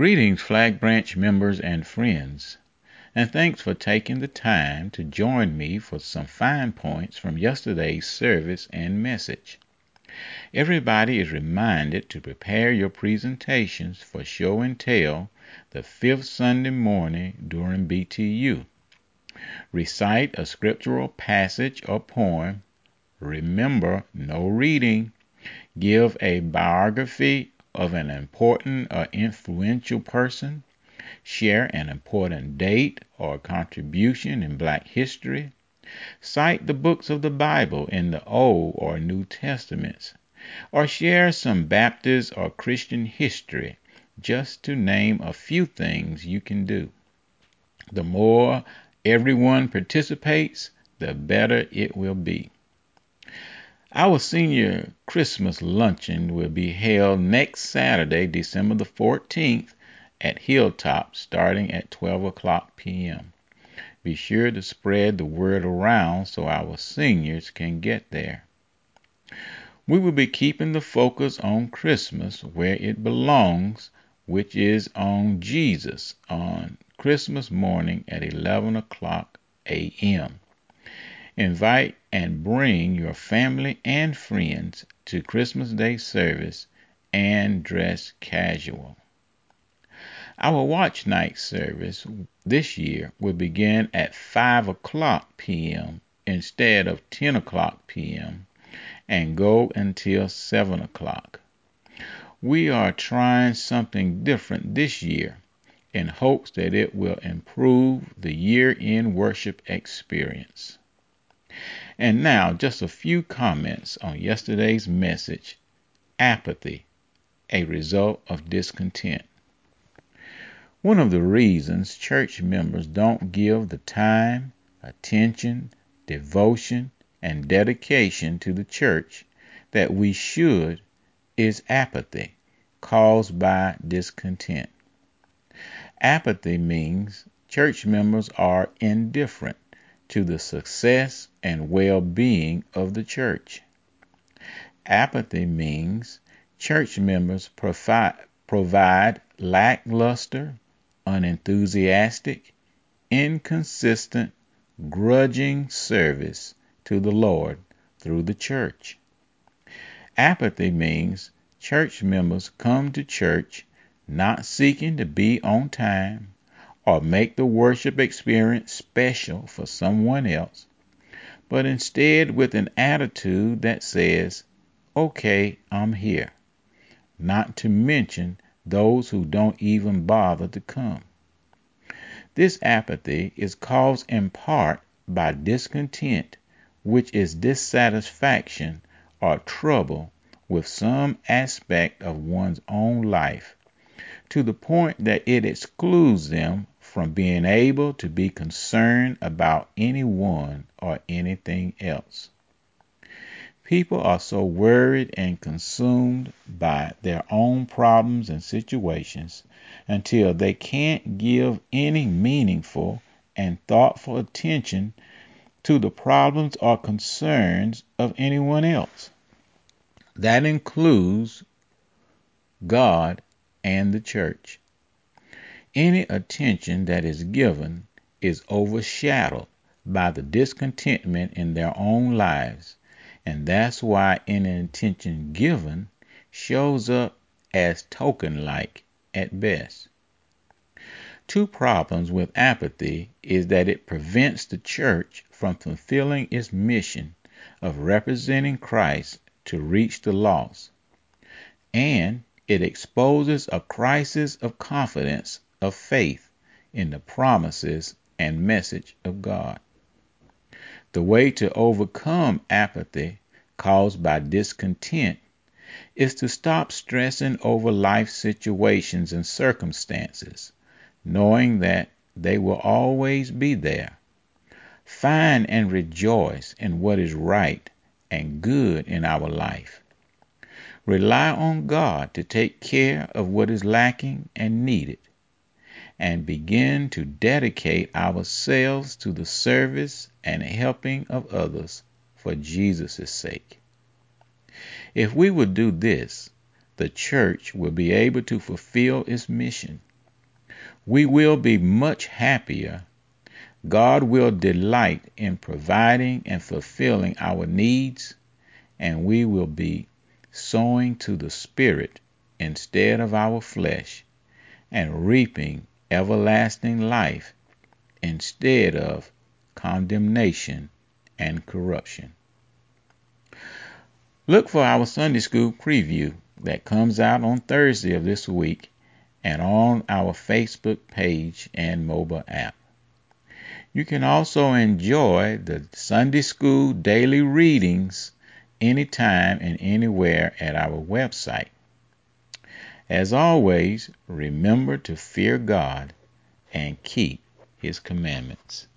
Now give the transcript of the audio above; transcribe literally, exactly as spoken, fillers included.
Greetings, Flag Branch members and friends, and thanks for taking the time to join me for some fine points from yesterday's service and message. Everybody is reminded to prepare your presentations for show and tell the fifth Sunday morning during B T U. Recite a scriptural passage or poem. Remember, no reading. Give a biography of an important or influential person. Share an important date or contribution in Black history. Cite the books of the Bible in the Old or New Testaments. Or share some Baptist or Christian history, just to name a few things you can do. The more everyone participates, the better it will be. Our senior Christmas luncheon will be held next Saturday, December the fourteenth, at Hilltop, starting at twelve o'clock p.m. Be sure to spread the word around so our seniors can get there. We will be keeping the focus on Christmas where it belongs, which is on Jesus, on Christmas morning at eleven o'clock a.m. Invite and bring your family and friends to Christmas Day service and dress casual. Our watch night service this year will begin at five o'clock p.m. instead of ten o'clock p.m. and go until seven o'clock. We are trying something different this year in hopes that it will improve the year-end worship experience. And now, just a few comments on yesterday's message, apathy, a result of discontent. One of the reasons church members don't give the time, attention, devotion, and dedication to the church that we should is apathy, caused by discontent. Apathy means church members are indifferent to the success and well-being of the church. Apathy means church members provide, provide lackluster, unenthusiastic, inconsistent, grudging service to the Lord through the church. Apathy means church members come to church not seeking to be on time or make the worship experience special for someone else, but instead with an attitude that says, okay, I'm here, not to mention those who don't even bother to come. This apathy is caused in part by discontent, which is dissatisfaction or trouble with some aspect of one's own life, to the point that it excludes them from being able to be concerned about anyone or anything else. People are so worried and consumed by their own problems and situations until they can't give any meaningful and thoughtful attention to the problems or concerns of anyone else. That includes God and the church. Any attention that is given is overshadowed by the discontentment in their own lives, and that's why any attention given shows up as token-like at best. Two problems with apathy is that it prevents the church from fulfilling its mission of representing Christ to reach the lost, and it exposes a crisis of confidence of faith in the promises and message of God. The way to overcome apathy caused by discontent is to stop stressing over life situations and circumstances, knowing that they will always be there. Find and rejoice in what is right and good in our life. Rely on God to take care of what is lacking and needed, and begin to dedicate ourselves to the service and helping of others for Jesus' sake. If we would do this, the church will be able to fulfill its mission We will be much happier. God will delight in providing and fulfilling our needs, and we will be sowing to the Spirit instead of our flesh, and reaping everlasting life instead of condemnation and corruption. Look for our Sunday School preview that comes out on Thursday of this week and on our Facebook page and mobile app. You can also enjoy the Sunday School daily readings anytime and anywhere at our website. As always, remember to fear God and keep His commandments.